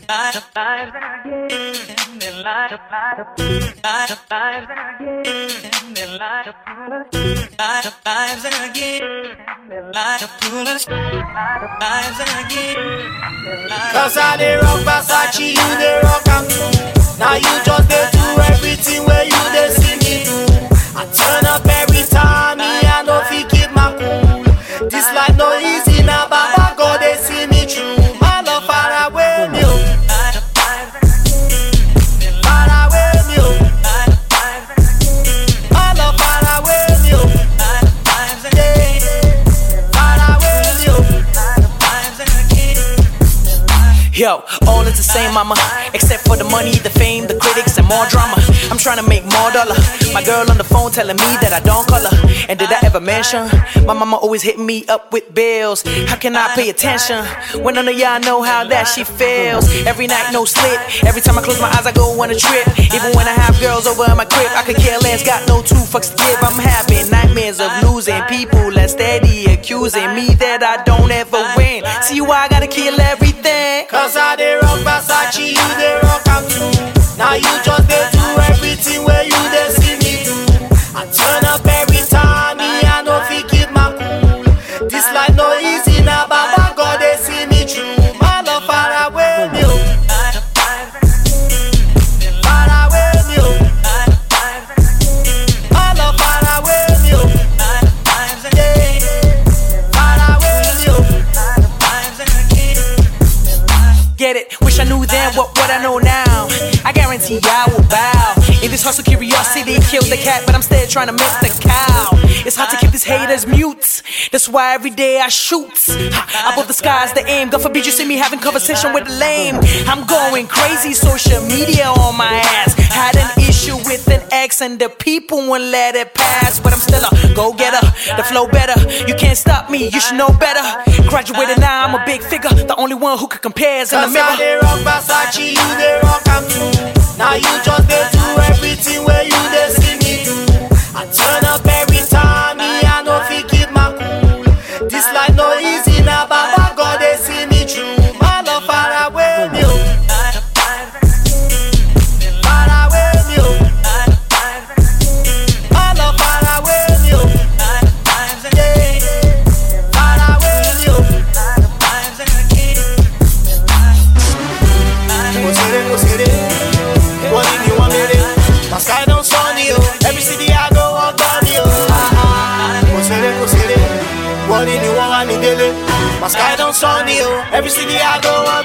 Cause I dey rock Versace, you dey rock am too. Now you just dey do everything where you dey see me do. I turn up every time, me I no fit keep my cool. This life no easy now, Baba God they see me through. My love far away me oh. Far away me oh. My love far away me oh. Yeah. Far away me oh. Yo, all is the same, mama. Except for the money, the fame, the critics, and more drama. I'm trying to make more dollar. My girl on the phone telling me that I don't call her. And did I ever mention? My mama always hit me up with bills. How can I pay attention when none of y'all know how that she feels? Every night, no sleep. Every time I close my eyes, I go on a trip. Even when I have girls over in my crib, I could care less. Got no two fucks to give. I'm having nightmares of losing people that steady accusing me that I don't ever win. See why I gotta kill everything? Cause I dey rock Versace, you dey rock am too. Now you just dey do everything where you dey see me do. I turn up every time, me I no fit keep my cool. This life no easy now, Baba God they see me through. My love far away me oh. Far away me oh. My love far away me oh. Yeah. Far away me oh. Get it? Wish I knew then what I know now. I guarantee I will bow. In this hustle, curiosity killed the cat, but I'm still trying to milk the cow. It's hard to keep these haters mute. That's why every day I shoot. Above the sky's the aim. God forbid you see me having conversation with the lame. I'm going crazy, social media on my ass. Had an issue with an ex and the people won't let it pass. But I'm still a go-getter, the flow better. You can't stop me, you should know better. Graduated now, I'm a big figure. The only one who could compare is in the mirror. Cause I dey rock Versace, you dey rock am too. Now you just dey do everything where you dey see me do. I turn up every time, me I no fit keep my cool. This life no easy now, Baba God they see me through. My love far away me oh. Far away me oh. My love far away me oh. Yeah. Far away me oh. What if you want me? My sky don't sunny oh. Every city I go on Donny oh. What if you want me daily? My sky don't sunny oh. Every city I go on